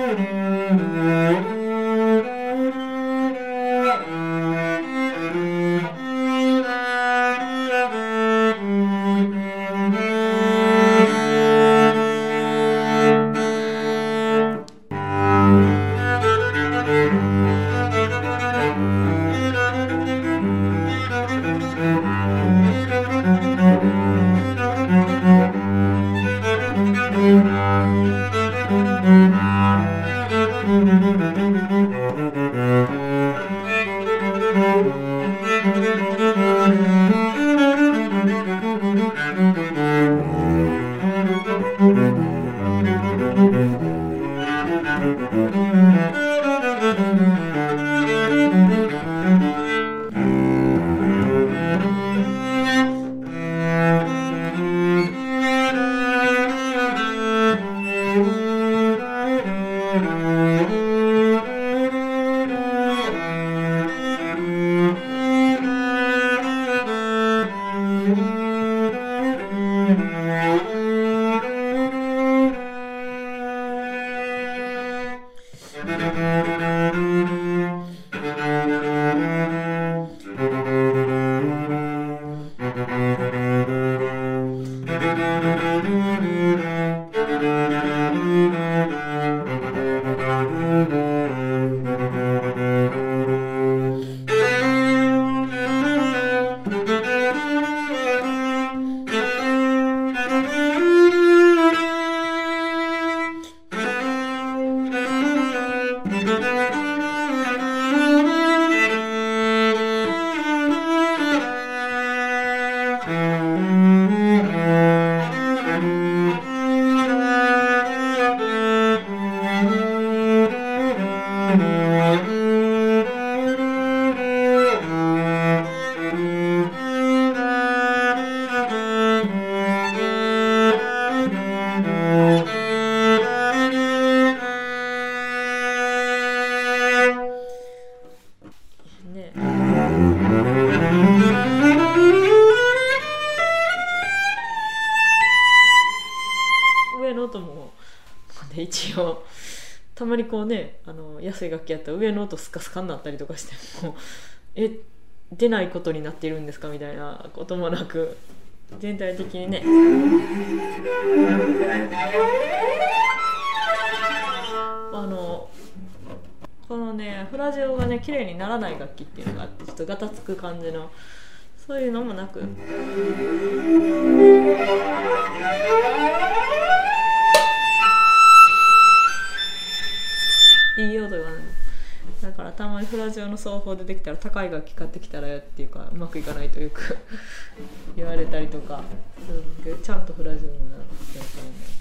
上の音も、ね、一応たまにこうね安い楽器やったら上の音スカスカになったりとかしても出ないことになっているんですかみたいなこともなく全体的にねこのねフラジオがね綺麗にならない楽器っていうのがあってちょっとガタつく感じのそういうのもなくいい音がねだからたまにフラジオの奏法出てきたら高い楽器買ってきたらよっていうかうまくいかないというか言われたりとかするんですけどちゃんとフラジオもなってると思う